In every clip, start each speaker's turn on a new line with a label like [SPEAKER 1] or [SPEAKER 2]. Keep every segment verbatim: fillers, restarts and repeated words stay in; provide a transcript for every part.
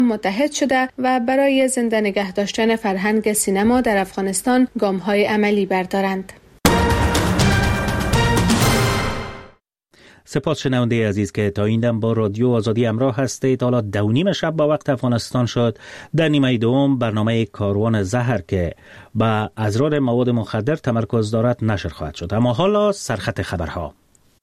[SPEAKER 1] متحد شده و برای زنده نگه داشتن فرهنگ سینما در افغانستان گام‌های عملی بردارند.
[SPEAKER 2] سپاس شنونده عزیز که تا این دم با رادیو آزادی همراه هستید. حالا دو نیم شب با وقت افغانستان شد. در نیمه دوم برنامه کاروان زهر که با اضرار مواد مخدر تمرکز دارد نشر خواهد شد. اما حالا سرخط خبرها.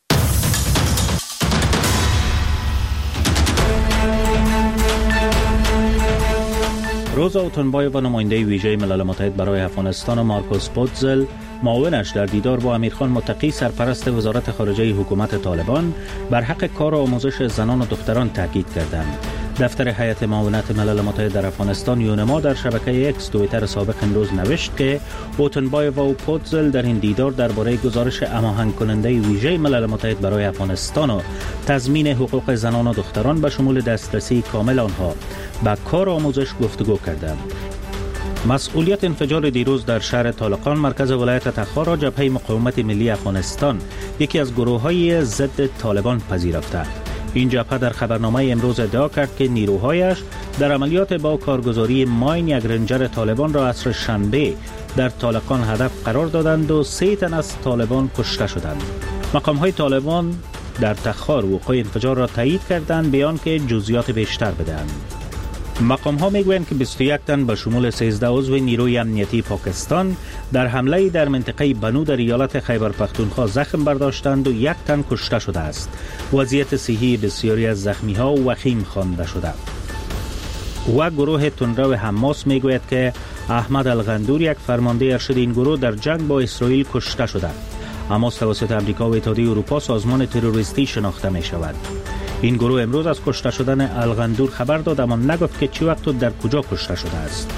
[SPEAKER 2] روزا اوتنبایو و نماینده ویژه ملل متحد برای افغانستان و مارکوس پوتزل معاونش در دیدار با امیرخان متقی سرپرست وزارت خارجه حکومت طالبان بر حق کار و آموزش زنان و دختران تاکید کردند. دفتر هیئت معاونت ملل متحد در افغانستان یونما در شبکه اکس توییتر سابق امروز نوشت که اوتنبایو و پوتزل در این دیدار درباره گزارش هماهنگ کننده ویژه ملل متحد برای افغانستان و تضمین حقوق زنان و دختران به شمول دسترسی کامل آنها به کار و آموزش گفتگو کردند. مسئولیت انفجار دیروز در شهر طالقان مرکز ولایت تخار را جبهه مقاومت ملی افغانستان یکی از گروه‌های ضد طالبان پذیرفته. این جبهه در خبرنامه امروز ادعا کرد که نیروهایش در عملیات با کارگزاری ماین یک رنجر طالبان را عصر شنبه در طالقان هدف قرار دادند و سه تن از طالبان کشته شدند. مقام‌های طالبان در تخار وقوع انفجار را تایید کردند بیان که جزئیات بیشتر بدهند. مقام ها میگویند که بیست و یک تن به شمول سیزده عضو نیروی امنیتی پاکستان در حمله در منطقه بنو در ایالت خیبر پختونخوا زخم برداشتند و یک تن کشته شده است. وضعیت صحی بسیاری از زخمی ها وخیم خوانده شده. و گروه تندرو حماس میگوید که احمد الغندور یک فرمانده ارشد این گروه در جنگ با اسرائیل کشته شده. حماس توسط امریکا و اتحادیه اروپا سازمان تروریستی شناخته می شود. این گروه امروز از کشته شدن الغندور خبر داد اما نگفت که چی وقت و در کجا کشته شده است.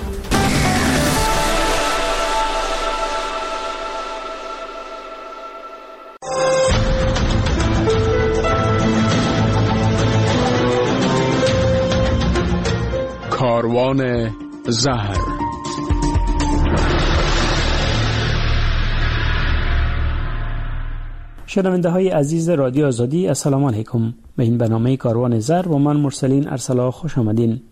[SPEAKER 3] کاروان زهر.
[SPEAKER 4] شنونده های عزیز رادیو آزادی السلام علیکم. به این برنامه کاروان زر و من مرسلین ارسلا خوش آمدین.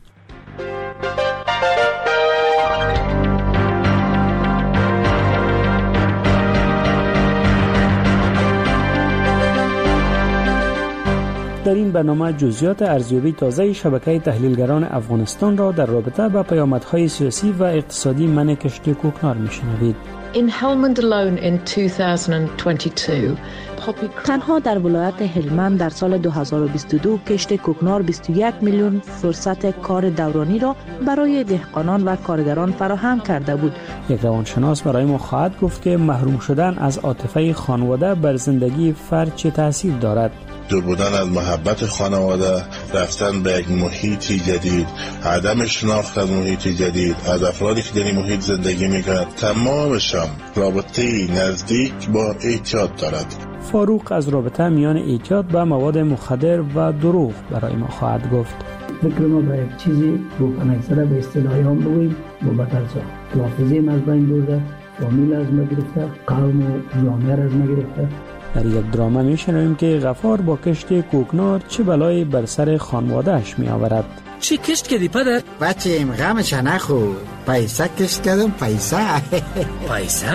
[SPEAKER 4] در این برنامه جزئیات ارزیابی تازه شبکه تحلیلگران افغانستان را در رابطه با پیامدهای سیاسی و اقتصادی منع کشت کوکنار میشنوید.
[SPEAKER 5] In Helmand alone in two thousand twenty-two,
[SPEAKER 6] تنها در ولایت هلمند در سال دو هزار و بیست و دو کشت کوکنار بیست و یک میلیون فرصت کار دورانی را برای دهقانان و کارگران فراهم کرده بود.
[SPEAKER 4] یک روانشناس برای ما خواهد گفت که محروم شدن از عاطفه خانواده بر زندگی فرد چه تاثیر دارد.
[SPEAKER 7] دور بودن از محبت خانواده، رفتن به یک محیطی جدید، عدم شناخت از محیطی جدید، از افرادی که در این محیط زندگی میکنند، تمامشان رابطه نزدیک با اعتیاد دارد.
[SPEAKER 4] فاروق از رابطه میان اعتیاد با مواد مخدر و دروغ برای ما خواهد گفت.
[SPEAKER 8] فکر ما به یک چیزی روپن اکثره به اصطلاحی هم بگویم با بطل سا حافظه از بین برده، فامیل از ما گرفته، قوم و جامعه از ما گرفته.
[SPEAKER 4] در یک دراما میشنویم که غفار با کشت کوکنار چه بلایی بر سر خانوادهش می آورد.
[SPEAKER 9] چی کشت کردی پدر؟
[SPEAKER 10] بچه ایم غمش نخو، پیسه کشت کردم. پیسه
[SPEAKER 9] پیسه؟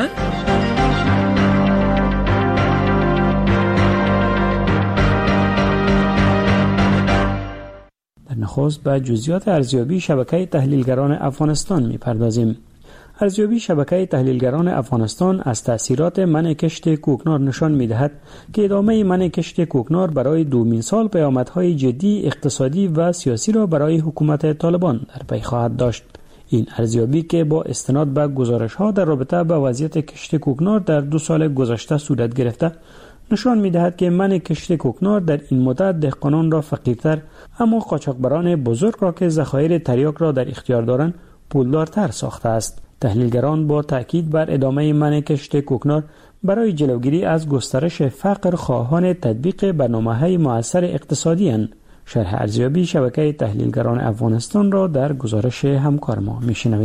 [SPEAKER 4] در نخست به جزئیات ارزیابی شبکه تحلیلگران افغانستان میپردازیم. ارزیابی شبکه تحلیلگران افغانستان از تأثیرات منع کشت کوکنار نشان می‌دهد که ادامه منع کشت کوکنار برای دومین سال پیامدهای جدی اقتصادی و سیاسی را برای حکومت طالبان در پی خواهد داشت. این ارزیابی که با استناد به گزارش‌ها در رابطه با وضعیت کشت کوکنار در دو سال گذشته صورت گرفته نشان می‌دهد که منع کشت کوکنار در این مدت دهقانان را فقیرتر اما قاچاقبران بزرگ را که ذخایر تریاک را در اختیار دارند پولدارتر ساخته است. تحلیلگران با تاکید بر ادامه منع کشت کوکنار برای جلوگیری از گسترش فقر خواهان تطبیق برنامه‌های مؤثر اقتصادی اند. شرح ارزیابی شبکه تحلیلگران افغانستان را در گزارش همکار ما میشنویم.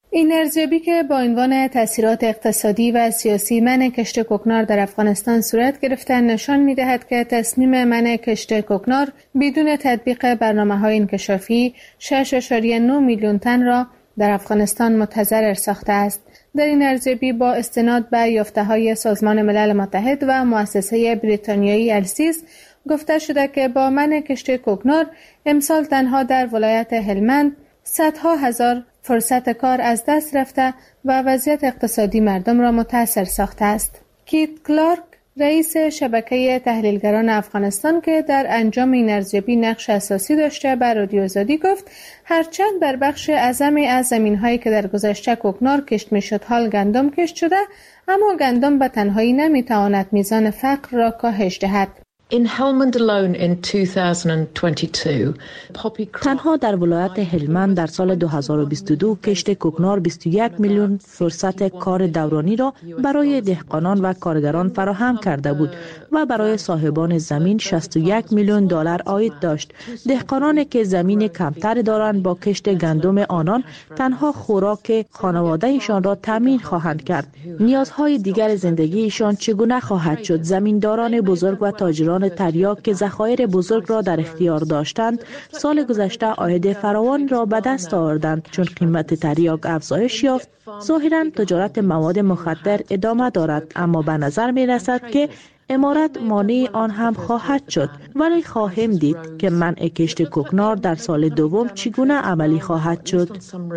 [SPEAKER 1] این ارزیابی که با عنوان تاثیرات اقتصادی و سیاسی منع کشت کوکنار در افغانستان صورت گرفته نشان می‌دهد که تصمیم منع کشت کوکنار بدون تطبیق برنامه‌های انکشافی شش و نه میلیون تن را در افغانستان متضرر ساخته است. در این ارزیابی با استناد به یافته‌های سازمان ملل متحد و مؤسسه بریتانیایی السیس گفته شده که با منع کشت کوکنار امسال تنها در ولایت هلمند صدها هزار فرصت کار از دست رفته و وضعیت اقتصادی مردم را متاثر ساخته است. کیت کلارک، رئیس شبکه تحلیلگران افغانستان که در انجام این ارزیابی نقش اساسی داشته، به رادیو آزادی گفت هرچند در بخش اعظمی از زمین‌هایی که در گذشته کوکنار کشت می‌شد حال گندم کشت شده، اما گندم به تنهایی نمی‌تواند میزان فقر را کاهش دهد.
[SPEAKER 5] In Helmand alone in two thousand twenty-two, poppy crop...
[SPEAKER 6] تنها در ولایت هلمند در سال دو هزار و بیست و دو کشت کوکنار بیست و یک میلیون فرصت کار دورانی را برای دهقانان و کارگران فراهم کرده بود و برای صاحبان زمین شصت و یک میلیون دلار عاید داشت. دهقانانی که زمین کمتر دارند با کشت گندم آنان تنها خوراک خانواده‌شان را تامین خواهند کرد. نیازهای دیگر زندگیشان چگونه خواهد شد؟ زمینداران بزرگ و تاجران تریاک که ذخایر بزرگ را در اختیار داشتند سال گذشته عاید فراوان را به دست آوردند. چون قیمت تریاک افزایش یافت، ظاهراً تجارت مواد مخدر ادامه دارد، اما به نظر می رسد که امارت مانع آن هم خواهد شد. ولی خواهیم دید که منع کشت کوکنار در سال دوم چگونه عملی خواهد شد.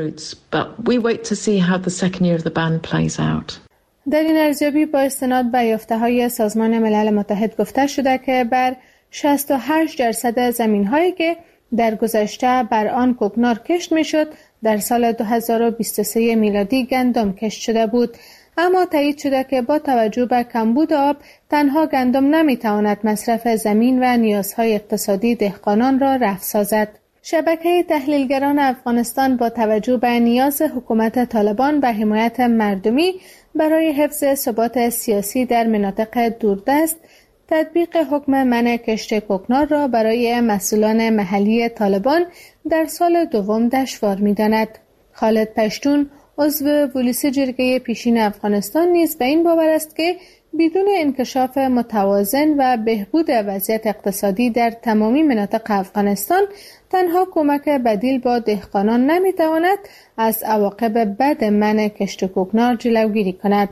[SPEAKER 1] در این ارزیابی با استناد به یافته‌های سازمان ملل متحد گفته شده که بر شصت و هشت درصد زمین‌هایی که در گذشته بر آن کوکنار کشت می‌شد در سال دو هزار و بیست و سه میلادی گندم کشت شده بود. اما تایید شده که با توجه به کمبود آب تنها گندم نمی‌تواند مصرف زمین و نیازهای اقتصادی دهقانان را رفع سازد. شبکه تحلیلگران افغانستان با توجه به نیاز حکومت طالبان به حمایت مردمی برای حفظ ثبات سیاسی در مناطق دوردست، تطبیق حکم منع کشت کوکنار را برای مسئولان محلی طالبان در سال دوم دشوار می‌داند. خالد پشتون، عضو پلیس جرگه پیشین افغانستان نیز به این باور است که بدون انکشاف متوازن و بهبود وضعیت اقتصادی در تمامی مناطق افغانستان تنها کمک بدیل با دهقانان نمیتواند از عواقب بد منع کشت کوکنار جلوگیری کند.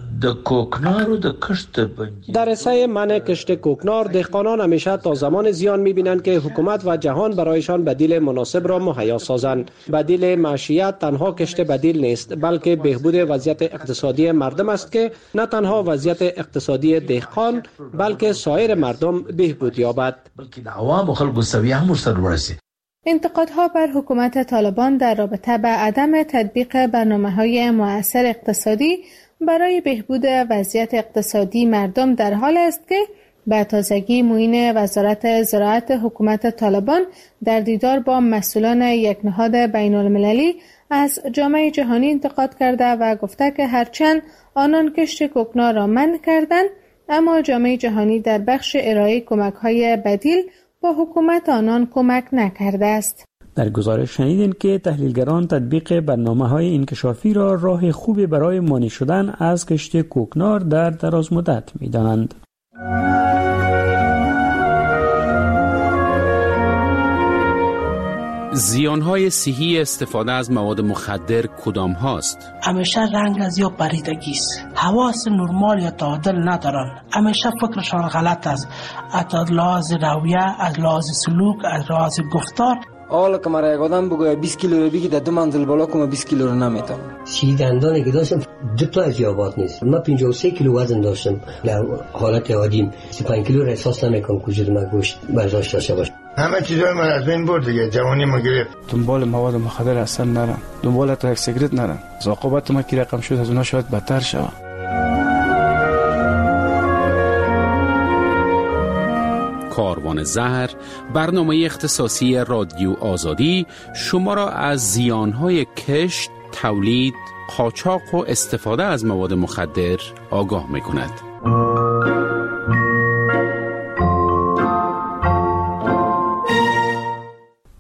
[SPEAKER 3] در سعی منع کشت کوکنار دهقانان همیشه تا زمان زیان می‌بینند که حکومت و جهان برایشان بدیل مناسب را مهیا سازند. بدیل معیشت تنها کشت بدیل نیست، بلکه بهبود وضعیت اقتصادی مردم است که نه تنها وضعیت اقتصادی دهقان بلکه سایر مردم بهبود یابد.
[SPEAKER 1] انتقادها بر حکومت طالبان در رابطه با عدم تطبیق برنامه‌های مؤثر اقتصادی برای بهبود وضعیت اقتصادی مردم در حال است که به تازگی معین وزارت زراعت حکومت طالبان در دیدار با مسئولان یک نهاد بین المللی از جامعه جهانی انتقاد کرده و گفته که هرچند آنان کشت کوکنار را منع کردند، اما جامعه جهانی در بخش ارائه کمک‌های بدیل با حکومت آنان کمک نکرده است.
[SPEAKER 4] در گزارش شنیدین که تحلیلگران تطبیق برنامه‌های انکشافی را راه خوبی برای مانع شدن از کشت کوکنار در دراز مدت می‌دانند.
[SPEAKER 11] زیان‌های صحی استفاده از مواد مخدر کدام هاست؟
[SPEAKER 12] همیشه رنگ از یا پریدگی است. حواس نرمال یا تعادل ندارن. همیشه فکرشان غلط است. از لحاظ رویه، از لحاظ سلوک، از لحاظ گفتار.
[SPEAKER 13] حالا که مرا یک آدم بگوید بیست کیلو رو بگی در دو منزل بالا کنم بیست کیلو رو نمیتونم.
[SPEAKER 14] سی دندانی که داشتم دو تا از یابات نیست. من پنجاه و سه کیلو وزن داشتم. در حالت عادی سی و پنج کیلو را احساس نمیکنم که وجود من گوشت برداشت داشته باشه.
[SPEAKER 15] همه چیزای من از بین برد دیگه، جوانی ما گرفت.
[SPEAKER 16] دنبال مواد مخدر اصلا نرم، دنبال تریک سیگرت نرم. عاقبت ما که رقم شد از اونها شاید بدتر شود.
[SPEAKER 11] کاروان زهر، برنامه اختصاصی رادیو آزادی شما را از زیانهای کشت، تولید، قاچاق و استفاده از مواد مخدر آگاه می‌کند.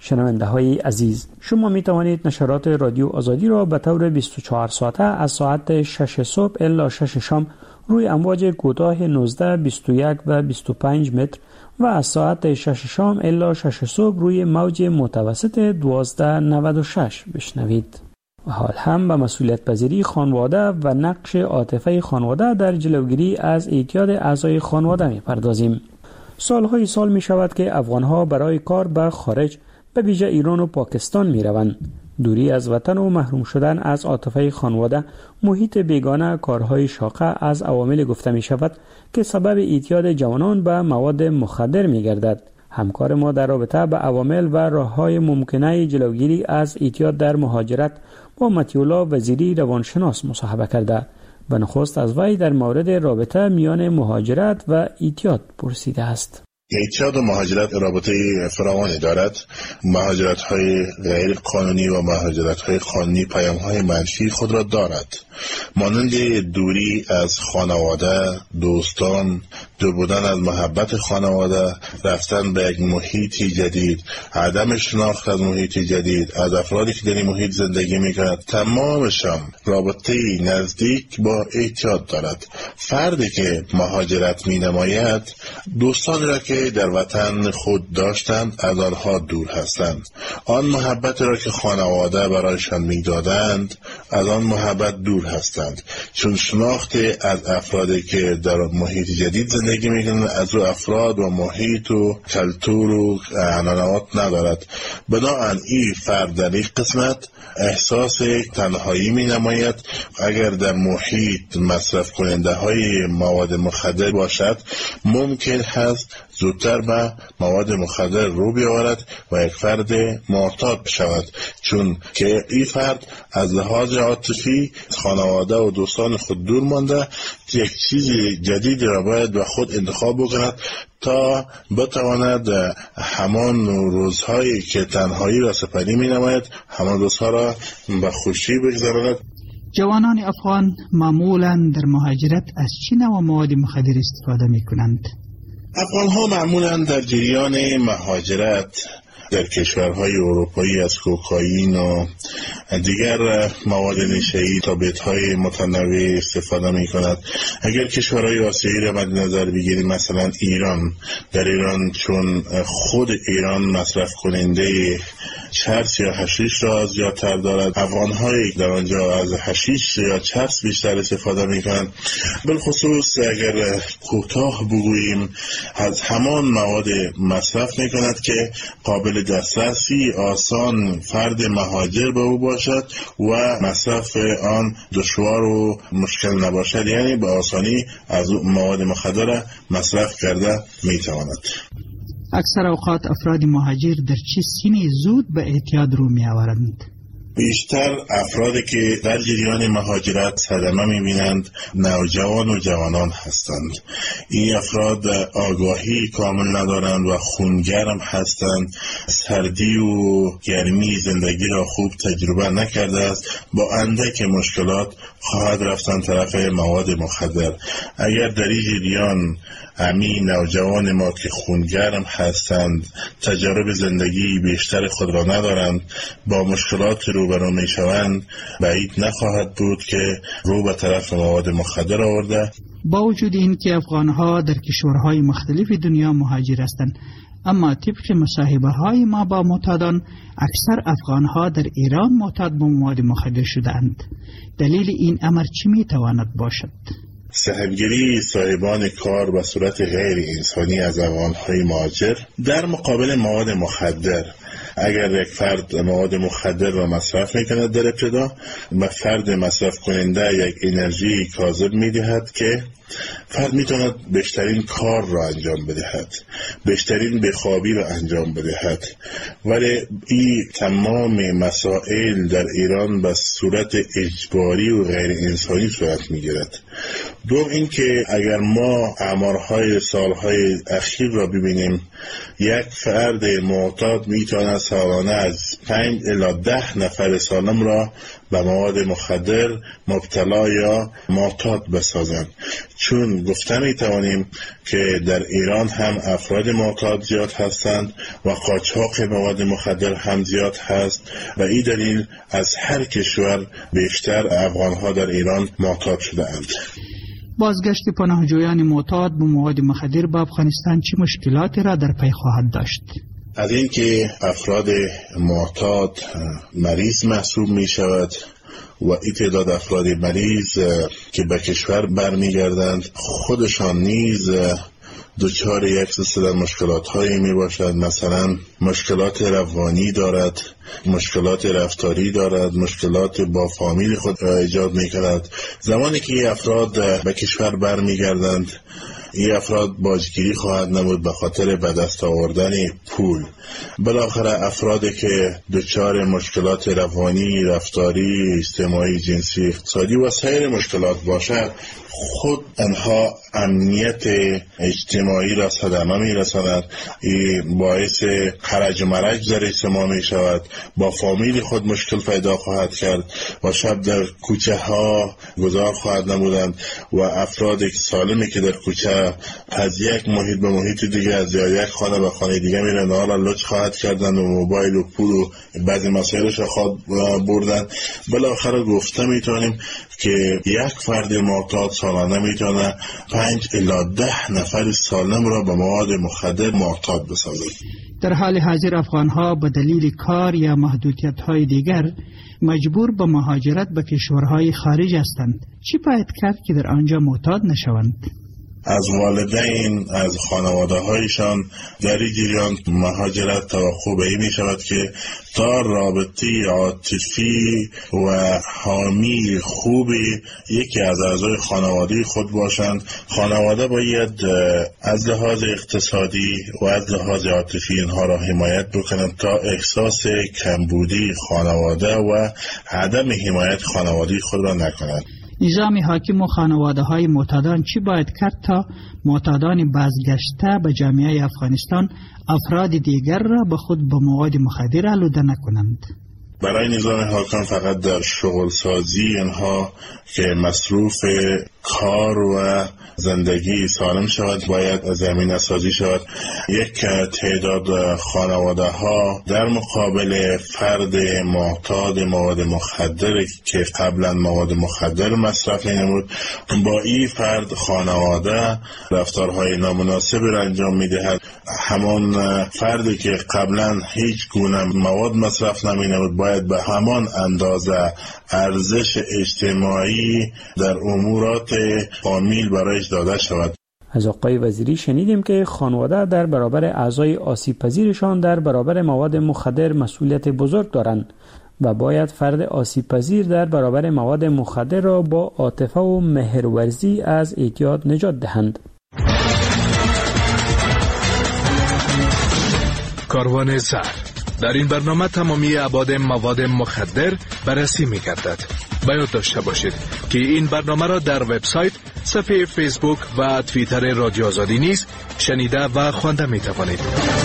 [SPEAKER 4] شنونده های عزیز، شما می توانید نشرات رادیو آزادی را به طور بیست و چهار ساعته از ساعت شش صبح الی شش شام روی امواج کوتاه نوزده، بیست و یک و بیست و پنج متر و از ساعت شش شام الی شش صبح روی موج متوسط دوازده نود و شش بشنوید. و حال هم به مسئولیت پذیری خانواده و نقش عاطفه خانواده در جلوگیری از اعتیاد اعضای خانواده می پردازیم. سالهای سال می شود که افغانها برای کار به خارج به ویژه ایران و پاکستان می روند. دوری از وطن و محروم شدن از عاطفه خانواده، محیط بیگانه، کارهای شاقه از عوامل گفته می شود که سبب اعتیاد جوانان به مواد مخدر می گردد. همکار ما در رابطه به عوامل و راه‌های ممکنه جلوگیری از اعتیاد در مهاجرت با مطیع وزیری روانشناس مصاحبه کرده. به نخست از وی در مورد رابطه میان مهاجرت و اعتیاد پرسیده است.
[SPEAKER 7] اعتیاد و مهاجرت رابطه فراوانی دارد. مهاجرت های غیر قانونی و مهاجرت های قانونی پیام های منفی خود را دارد، مانند دوری از خانواده، دوستان، دور بودن از محبت خانواده، رفتن به یک محیط جدید، عدم شناخت از محیط جدید، از افرادی که در این محیط زندگی میکند. تمامشان رابطه نزدیک با اعتیاد دارد. فردی که مهاجرت می نماید دوستان را که در وطن خود داشتند از آنها دور هستند. آن محبت را که خانواده برایشان میدادند از آن محبت دور هستند، چون شناخت از افرادی که در محیط جدید زندگی میکنند از او افراد و محیط و کلتور و عنعنات ندارد. بنابراین این فرد در این قسمت احساس تنهایی می نماید. اگر در محیط مصرف کننده های مواد مخدر باشد ممکن هست زودتر به مواد مخدر رو بیاورد و یک فرد معتاد شود، چون که این فرد از لحاظ عاطفی خانواده و دوستان خود دور مانده یک چیز جدید را باید به خود انتخاب بکند تا بتواند همان روزهایی که تنهایی را سپری می نماید همان روزها را به خوشی بگذراند.
[SPEAKER 17] جوانان افغان معمولا در مهاجرت از چه نوع مواد مخدر استفاده می کنند؟
[SPEAKER 7] افغان ها معمولا در جریان مهاجرت در کشورهای اروپایی از کوکائین و دیگر مواد نشه‌ای تابلت‌های متنوع استفاده می‌کند. اگر کشورهای آسیایی را مد نظر بگیریم، مثلا ایران، در ایران چون خود ایران مصرف کننده چرس یا حشیش را زیادتر دارد، افغان‌هایی در آنجا از حشیش یا چرس بیشتر استفاده می‌کنند. بالخصوص اگر کوتاه بگوییم از همان مواد مصرف می‌کند که قابل دسترسی آسان فرد مهاجر به او باشد و مصرف آن دشوار و مشکل نباشد، یعنی به آسانی از مواد مخدر مصرف کرده میتواند.
[SPEAKER 17] اکثر اوقات افراد مهاجر در چه سنی زود به اعتیاد رو می آورند؟
[SPEAKER 7] بیشتر افرادی که در جریان مهاجرت صدمه می‌بینند نوجوان و جوانان هستند. این افراد آگاهی کامل ندارند و خونگرم هستند. سردی و گرمی زندگی را خوب تجربه نکرده است. با اندک مشکلات خواهد رفتن طرف مواد مخدر. اگر در این جریان همین نوجوان ما که خونگرم هستند، تجارب زندگی بیشتر خود را ندارند، با مشکلات روبرو می شوند، بعید نخواهد بود که رو به طرف مواد مخدر آورده.
[SPEAKER 17] با وجود این که افغانها در کشورهای مختلف دنیا مهاجر هستند، اما طبق مصاحبه های ما با معتادان، اکثر افغانها در ایران معتاد به مواد مخدر شدند. دلیل این امر چی می تواند باشد؟
[SPEAKER 7] سهمگیری صاحبان کار به صورت غیر انسانی از افغان‌های مهاجر در مقابل مواد مخدر. اگر یک فرد مواد مخدر را مصرف میکند در ابتدا، به فرد مصرف کننده یک انرژی کاذب میدهد که فرد میتواند بیشترین کار را انجام بدهد، بیشترین بخوابی را انجام بدهد، ولی این تمام مسائل در ایران به صورت اجباری و غیر انسانی صورت میگیرد. دوم اینکه اگر ما آمارهای سالهای اخیر را ببینیم، یک فرد معتاد میتواند سالانه از پنج الی ده نفر سالم را به مواد مخدر مبتلا یا معتاد بسازند. چون گفته می توانیم که در ایران هم افراد معتاد زیاد هستند و قاچاق مواد مخدر هم زیاد هست و این دلیل از هر کشور بیشتر افغانها در ایران معتاد شده اند.
[SPEAKER 17] بازگشت پناهجویان معتاد به مواد مخدر به افغانستان چه مشکلاتی را در پی خواهد داشت؟
[SPEAKER 7] از اینکه افراد معتاد مریض محسوب می شود و این تعداد افراد مریض که به کشور برمیگردند خودشان نیز دچار یک سلسله مشکلات هایی می باشد. مثلا مشکلات روانی دارد، مشکلات رفتاری دارد، مشکلات با فامیل خود ایجاد می کند. زمانی که افراد به کشور برمیگردند این افراد باجگیری خواهد نمود به خاطر به دست آوردن پول. بالاخره افرادی که دچار مشکلات روانی، رفتاری، اجتماعی، جنسی، اقتصادی و سایر مشکلات باشد خود انها امنیت اجتماعی را صدمه می رساند. این باعث خرج و مرج در اجتماع می شود، با فامیل خود مشکل پیدا خواهد کرد و شب در کوچه ها گذار خواهد نمودند و افراد سالمی که در کوچه از یک محیط به محیط دیگه، از یک خانه به خانه دیگه میرن، حالا لچ خواهد کردند و موبایل و پول و بعضی مسائلش خواهد بردن. بالاخره گفته میتونیم که یک فرد معتاد سالانه میتونه پنج الی ده نفر سالم را به مواد مخدر معتاد بسازد.
[SPEAKER 17] در حال حاضر افغانها به دلیل کار یا محدودیت‌های دیگر مجبور به مهاجرت به کشورهای خارج هستند. چی باید کرد که در آنجا معتاد نشوند؟
[SPEAKER 7] از والدین، از خانواده هایشان در این جریان مهاجرت توقع به این می شود که تا رابطه عاطفی و حامی خوبی یکی از اعضای خانواده خود باشند. خانواده باید از لحاظ اقتصادی و از لحاظ عاطفی اینها را حمایت بکنند تا احساس کمبودی خانواده و عدم حمایت خانواده خود را نکنند.
[SPEAKER 17] نظام حاکم و خانواده های معتادان چی باید کرد تا معتادان بازگشته به جامعه افغانستان افراد دیگر را به خود به مواد مخدر آلوده نکنند؟
[SPEAKER 7] برای نظام حاکم فقط در شغل سازی اینها که مصروف کار و زندگی سالم شود باید زمینه سازی شود. یک تعداد خانواده ها در مقابل فرد معتاد مواد مخدر که قبلا مواد مخدر مصرف نمود، با این فرد خانواده رفتارهای نامناسب را انجام میدهد. همان فردی که قبلا هیچ گونه مواد مصرف نمی نمود باید به همان اندازه ارزش اجتماعی در امورات فامیل برایش داده شود.
[SPEAKER 4] از آقای وزیری شنیدیم که خانواده در برابر اعضای آسیب پذیرشان در برابر مواد مخدر مسئولیت بزرگ دارند و باید فرد آسیب پذیر در برابر مواد مخدر را با عاطفه و مهرورزی از اعتیاد نجات دهند.
[SPEAKER 18] کاروان زهر در این برنامه تمامی ابعاد مواد مخدر بررسی می‌گردد. باید داشته باشید که این برنامه را در وبسایت، صفحه فیسبوک و توییتر رادیو آزادی نیز شنیده و خوانده می‌توانید.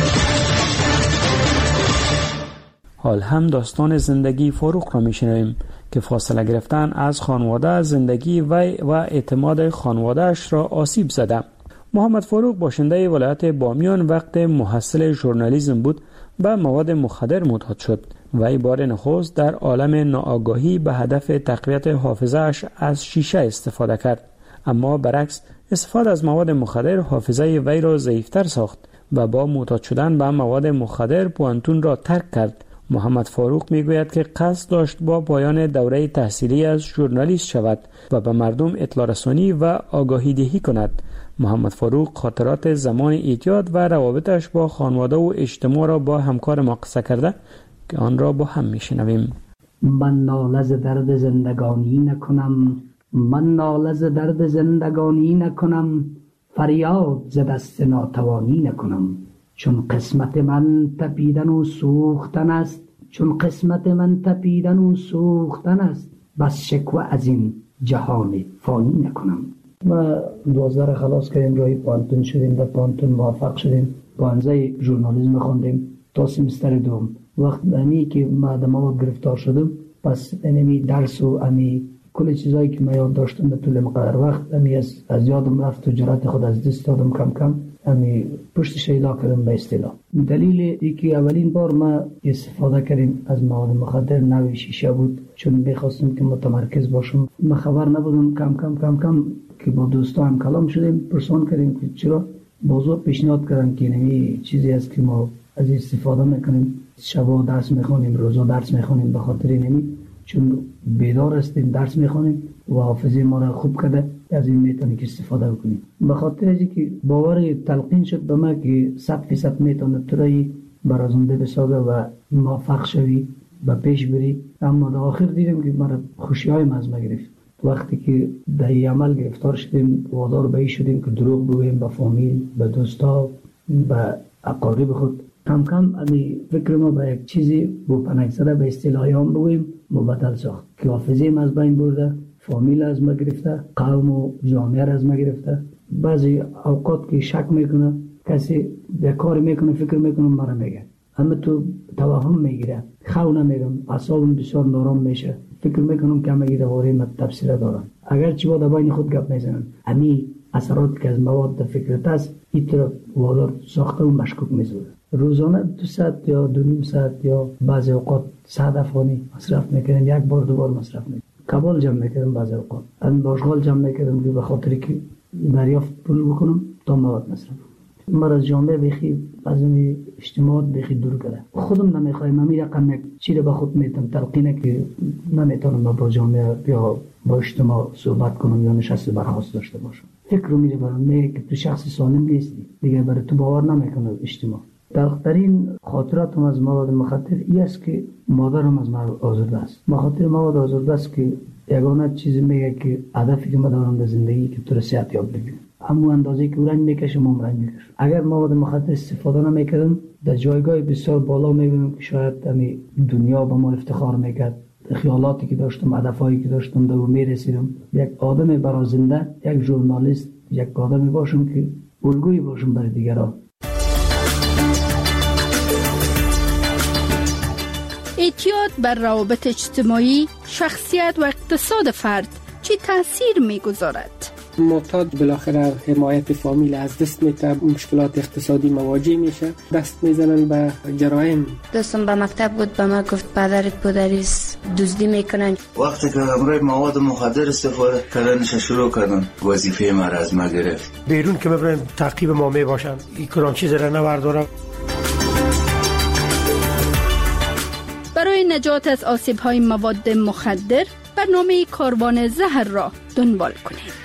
[SPEAKER 4] حال هم داستان زندگی فاروق را می‌شنویم که فاصله گرفتن از خانواده، زندگی وی و اعتماد خانواده‌اش را آسیب زده. محمد فاروق باشنده ولایت بامیان وقت محصل ژورنالیسم بود به مواد مخدر معتاد شد. وی بار نخست در عالم ناآگاهی به هدف تقویت حافظه‌اش از شیشه استفاده کرد، اما برعکس استفاده از مواد مخدر حافظه وی را ضعیف‌تر ساخت و با معتاد شدن به مواد مخدر پوانتون را ترک کرد. محمد فاروق میگوید که قصد داشت با پایان دوره تحصیلی از ژورنالیست شود و به مردم اطلاع رسانی و آگاهی دهی کند. محمد فاروق خاطرات زمان اعتیاد و روابطش با خانواده و اجتماع را با همکار ما قصه کرده که آن را با هم میشنویم.
[SPEAKER 8] من ناله ز درد زندگانی نکنم، من ناله ز درد زندگانی نکنم، فریاد ز دست ناتوانی نکنم. چون قسمت من تپیدن و سوختن است، چون قسمت من تپیدن و سوختن است، بس شکوه از این جهان فانی نکنم. ما دوازده خلاص کردیم، رای پانتون شدیم، در پانتون موفق شدیم، پانزه ژورنالیسم خوندیم تا سمستر دوم. وقت همی که ما در مواد گرفتار شدم پس اینمی درس و امی کل چیزایی که من یاد داشتم به طول مقدار وقت امی از, از یادم رفت و جرأت خود از دست دادم کم کم. امی پشت شیلا کردم به اصطلاح. دلیل اینکه اولین بار ما استفاده کردیم از مواد مخدر نوع شیشه بود، چون می‌خواستم که متمرکز باشم. ما خبر نبودم، کم کم کم کم که با دوستان هم کلام شدیم، پرسان کردیم که چرا. بزرگ پیشنهاد کردن که اینمی چیزی است که ما از استفاده میکنیم، شبا درس میخونیم، روزا درس میخونیم، به خاطر اینمی چون بیدار هستیم درس میخونیم و حافظه ما را خوب کرده، از این میتونیم که استفاده بکنیم. به خاطر اینکه که باور تلقین شد به ما که صد فیصد میتونه ترایی برازنده بسازه و موفق شوی و پیش بری، اما در آخر دیدیم که مرا خوشی های مزمه گرفت. وقتی که در این عمل گرفتار شدیم، وادار به این شدیم که دروغ بگوییم به فامیل، به دوستا، به اقارب خود. کم کم امی فکر ما به یک چیزی با پنک زده به اصطلاحی هم بگوییم مبدل ساخت که حافظه ما از بین برده، فامیل از ما گرفته، قوم و جامعه از ما گرفته. بعضی اوقات که شک میکنه، کسی به کار میکنه، فکر میکنه مرا میگه، اما تو توهم میگیره، خو نمیگم، اعصابم بسیار نارام میشه، فکر میکنم که همه دواره من تفسیر دارم. اگر چی با در بین خود گپ میزنن، امی اثرات که از مواد فکرت است این طرف وادار ساخته و مشکوک میزوره. روزانه دو ساعت یا دو نیم ساعت یا بعضی اوقات صد افغانی مصرف میکنم، یک بار دو بار مصرف میکنم. کبال جمع میکردم بعضی اوقات، ان باشغال جمع میکردم که به خاطر که دریافت پول بکنم تا مواد مصرف. مرا از جامعه بخی از این اجتماعات بخی دور کرده. خودم نمیخوایم امی رقم چی رو به خود میتونم تلقینه که نمیتونم با جامعه یا با اجتماع صحبت کنم یا نشست برخاست داشته باشم. فکر رو میره برام میگه که تو شخص سالم نیستی، دیگه برای تو باور نمیکنه اجتماع. تلخترین خاطراتم از مواد مخدر این است که مادرم از من آزرده است. مخاطر مواد آزرده است که یگانه چیزی میگه که هدفی که من دارم در زندگی که تو صحت یاب بگیرم، اما اندازه که رنج میکشم هم رنج میکشم. اگر مواد مخدر استفاده نمیکردم در جایگاه بسیار بالا میبینم که شاید امی دنیا به ما افتخار میکرد، خیالاتی که داشتم، هدفهایی که داشتم در میرسیدم. یک آدم برازنده، یک ژورنالیست، یک آدمی باشم که الگویی باشم برای دیگران.
[SPEAKER 19] اعتیاد بر روابط اجتماعی، شخصیت و اقتصاد فرد چه تأثیر میگذارد؟
[SPEAKER 3] معتاد بالاخره حمایت فامیل از دست میده، مشکلات اقتصادی مواجه میشه، دست میزنن به جرایم.
[SPEAKER 20] دوستم به مکتب بود، به ما گفت پدرت پدریست دزدی میکنن.
[SPEAKER 21] وقتی که امروی مواد مخدر استفاده کردنش شروع کردن، وظیفه ما را از ما گرفت.
[SPEAKER 22] بیرون که میبرن تعقیب ما میباشن، این کران چیز را نوردارم.
[SPEAKER 19] برای نجات از آسیب‌های مواد مخدر برنامه کاروان زهر را دنبال کنید.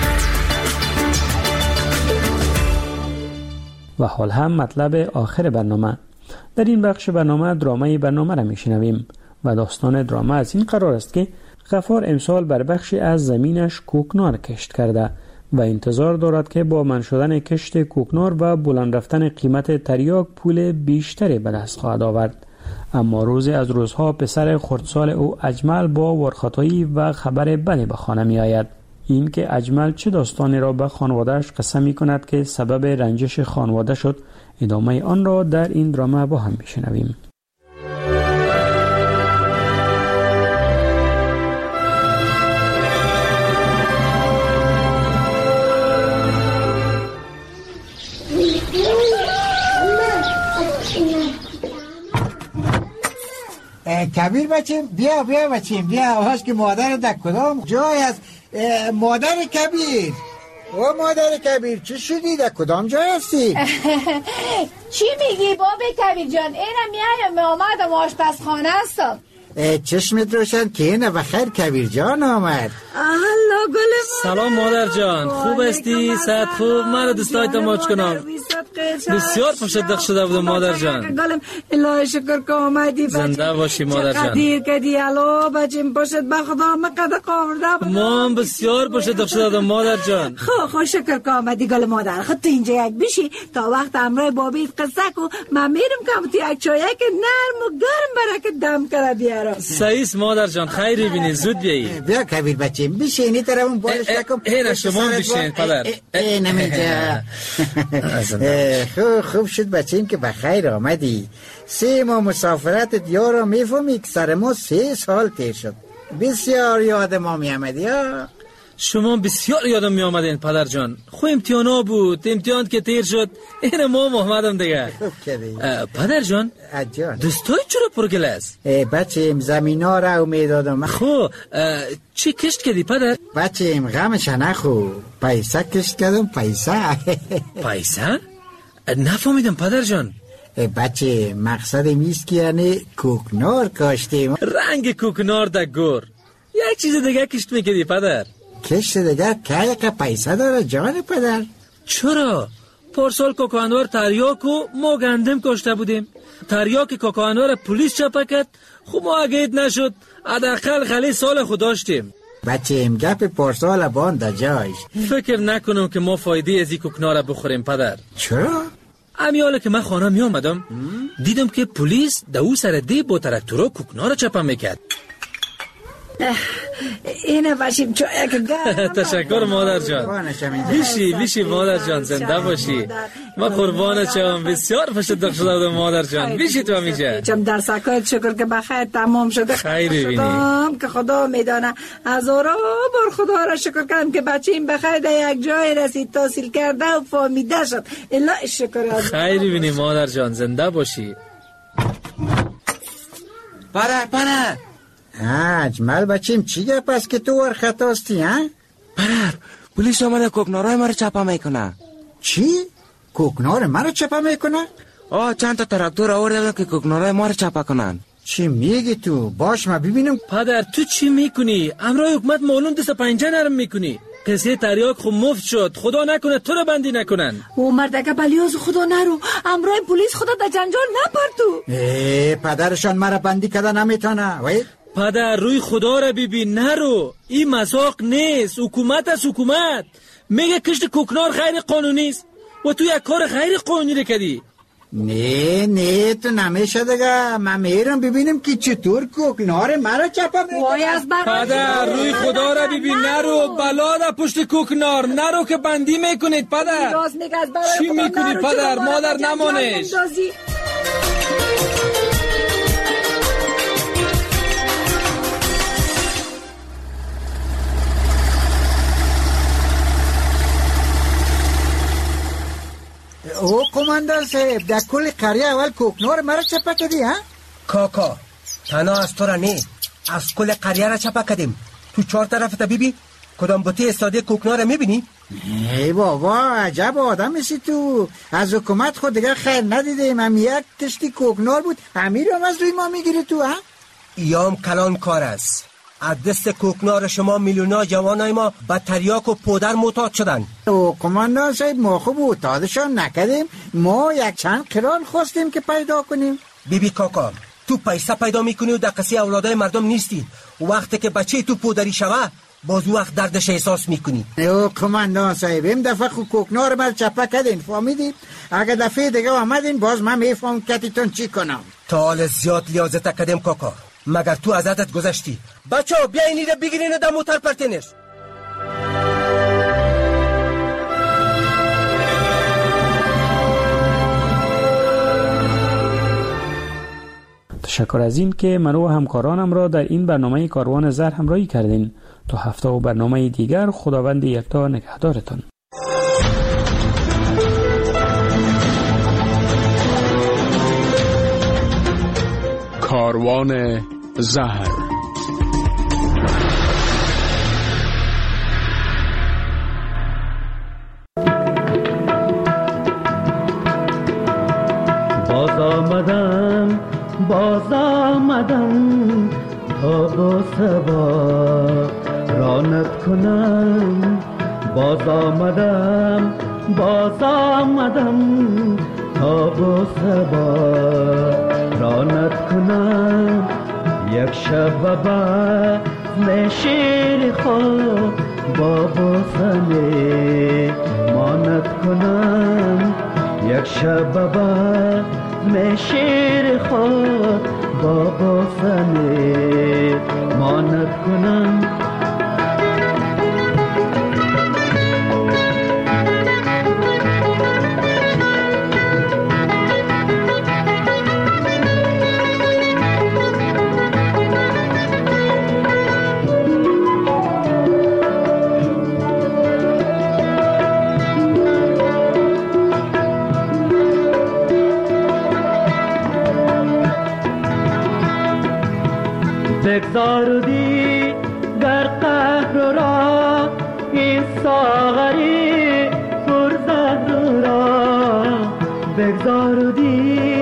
[SPEAKER 4] و حال هم مطلب آخر برنامه. در این بخش برنامه درامای برنامه را میشنویم و داستان دراما از این قرار است که غفار امسال بر بخشی از زمینش کوکنار کشت کرده و انتظار دارد که با من شدن کشت کوکنار و بلند رفتن قیمت تریاک پول بیشتری به دست خواهد آورد. اما روزی از روزها پسر خردسال او اجمل با ورخطایی و خبر بدی به خانه می آید. این که اجمل چه داستانی را به خانوادهش قسم می کند که سبب رنجش خانواده شد، ادامه آن را در این دراما با هم میشنویم.
[SPEAKER 10] کبیر بچیم، بیا بیا بچیم، بیا. آواز که مادر در کدام جای است؟ مادر کبیر، او مادر کبیر چی شدی؟ در کدام جای هستی؟
[SPEAKER 23] چی میگی بابا کبیر جان؟ اینم میایم آمدم آشپزخانه هستم.
[SPEAKER 10] چشمت روشن که اینه بخیر کبیر جان آمد.
[SPEAKER 23] الله گل
[SPEAKER 9] سلام مادر جان، خوب هستی؟ صحت خوب؟ من دوستای تماچ کنم. بسیار پشت شده بودم مادر جان.
[SPEAKER 23] گلم الهی شکر که آمدی.
[SPEAKER 9] زنده باشی مادر جان.
[SPEAKER 23] دیر کدی الو بچیم پشت بخدا مقدر قاورده.
[SPEAKER 9] ما بسیار پشت شده بودم مادر جان.
[SPEAKER 23] خو خو شکر که آمدی گل مادر. خود تو اینجا یک بشی تا وقت امروی بابی قصه کو من میرم کم تو یک چایه که نرم و گرم برای که دم کرده بیارم.
[SPEAKER 9] سعیس مادر جان، خیری بینی، زود بیایی.
[SPEAKER 10] بیا کبیر بچیم بشینی طرفون بالش نکن.
[SPEAKER 9] این شما بشین پدر.
[SPEAKER 10] این همینجا خوب خوب شد بچیم که بخیر آمدی. سه ماه مسافرت دیارا میفهمی که سر ما سه سال تیر شد. بسیار یاد ما می آمدی ها.
[SPEAKER 9] شما بسیار یادم می آمدین پدر جان. خو امتحان ها بود، امتحان که تیر شد این ما محمدم دیگه. پدر جان دوستای چرا پرگل است؟
[SPEAKER 10] بچیم زمین ها را میدادم.
[SPEAKER 9] خو چی کشت کردی پدر؟
[SPEAKER 10] بچیم غمش نخو، پیسه کشت کردم. پیسه
[SPEAKER 9] پیسه؟ نفهمیدم پدر جان.
[SPEAKER 10] بچه مقصد میست که یعنی کوکنار کاشتیم.
[SPEAKER 9] رنگ کوکنار در گور. یک چیز دیگه کشت میکردی پدر؟
[SPEAKER 10] کشت دیگه که یک پیسه داره جان پدر؟
[SPEAKER 9] چرا؟ پارسال کوکانوار تریاکو ما گندم کاشته بودیم. تریاک کوکانوار پلیس چپا کرد. خوب ما اگید نشد حداقل خلی سال خود داشتیم.
[SPEAKER 10] بچه ام گپ پارسال بانده جایش.
[SPEAKER 9] فکر نکنم که ما فایده از این کوکنار بخوریم پدر.
[SPEAKER 10] چرا؟
[SPEAKER 9] امیاله که من خانه می آمدم دیدم که پلیس دو سر دی با ترکتورا کوکنار چپا میکرد.
[SPEAKER 23] اینه باشیم چو یک گر.
[SPEAKER 9] تشکر مادر جان. بیشی بیشی مادر جان زنده باشی. ما قربان چم بسیار پشت شده بودم مادر جان. بیشی تو همیشه.
[SPEAKER 23] چم در سکایت شکر که بخیر تمام شده.
[SPEAKER 9] خیری بینی.
[SPEAKER 23] که خدا میدانه هزارا بار خدا را شکر کنم که بچه این بخیر در یک جای رسید تحصیل کرده و فهمیده شد. الله شکر.
[SPEAKER 9] خیری بینی مادر جان زنده باشی.
[SPEAKER 2] پره پره
[SPEAKER 10] اجمل بچیم چی گپ است که تو ور خطاستی ها؟
[SPEAKER 2] پدر پلیس آمده کوکنارای ما رو چپا میکنه.
[SPEAKER 10] چی؟ کوکنار ما رو چپا میکنه؟
[SPEAKER 2] آه چند تا تراکتور آورده بودن که کوکنارای ما رو چپا کنن.
[SPEAKER 10] چی میگی تو؟ باش ما ببینم.
[SPEAKER 9] پدر تو چی میکنی؟ امرای حکومت معلوم دست پنجه نرم میکنی. کسی تریاک خود مفت شد. خدا نکنه تو رو بندی نکنن.
[SPEAKER 23] او مردگه بلیاز خدا نرو. امرای پلیس خدا در جنجال نپر تو.
[SPEAKER 10] ای پدرشان مرا بندی کده نمیتونه. وای
[SPEAKER 9] پدر روی خدا را ببین نرو. این مذاق نیست. حکومت از حکومت میگه کشت کوکنار غیر قانونی است و تو یک کار غیر قانونی رو کردی.
[SPEAKER 10] نه نه تو نمیشه دیگه. من میرم ببینم که چطور کوکنار مرا چپا میکنه.
[SPEAKER 9] پدر روی خدا را ببین نرو. بلا در پشت کوکنار نرو که بندی میکنید پدر. چی میکنی پدر؟ مادر نمانش.
[SPEAKER 10] او کماندار صاحب در کل قریه اول کوکنار مرا چپا کردی ها؟
[SPEAKER 2] کاکا تنها از تو را نه از کل قریه را چپا کردیم. تو چهار طرف تا بیبی کدام بوته استادی کوکنار را میبینی؟
[SPEAKER 10] ای بابا عجب آدم میسی تو. از حکومت خود دیگه خیر ندیدیم. هم یک کشتی کوکنار بود همین رو از روی ما میگیری تو ها؟
[SPEAKER 2] ایام کلان کار است. از دست کوکنار شما میلیونا جوانای ما به تریاک و پودر معتاد شدن.
[SPEAKER 10] او کماندان صاحب ما خوب معتادشان نکردیم. ما یک چند قران خواستیم که پیدا کنیم.
[SPEAKER 2] بی بی کاکا تو پیسه پیدا میکنی و دقیقی اولادای مردم نیستی. وقتی که بچه تو پودری شوه باز وقت دردش احساس میکنی.
[SPEAKER 10] او کماندان صاحب این دفعه خو کوکنار بر چپا کردین فهمیدی؟ اگه دفعه دیگه آمدین باز من میفهم کتیتون چی کنم.
[SPEAKER 2] تا حال زیاد لیازت کردیم کاکا مگر تو ازادت گذشتی. بچه ها بیاین اینه بگیرین و در موتر پرتینش.
[SPEAKER 4] تشکر از این که من و همکارانم را در این برنامه کاروان زهر همراهی کردین. تا هفته و برنامه دیگر خداوند یکتا نگهدارتان.
[SPEAKER 11] کاروان زهر.
[SPEAKER 5] باز آمدم باز آمدم تا با سبا رانت کنم. باز آمدم باز آمدم تا با سبا رانت کنم. یک شب و بزم شیر خود با بوسنه مانت کنم. یک شب و بزم شیر خود با بوسنه مانت کنم. بگذاردی در قهر را این ساغری پرزهر را بگذاردی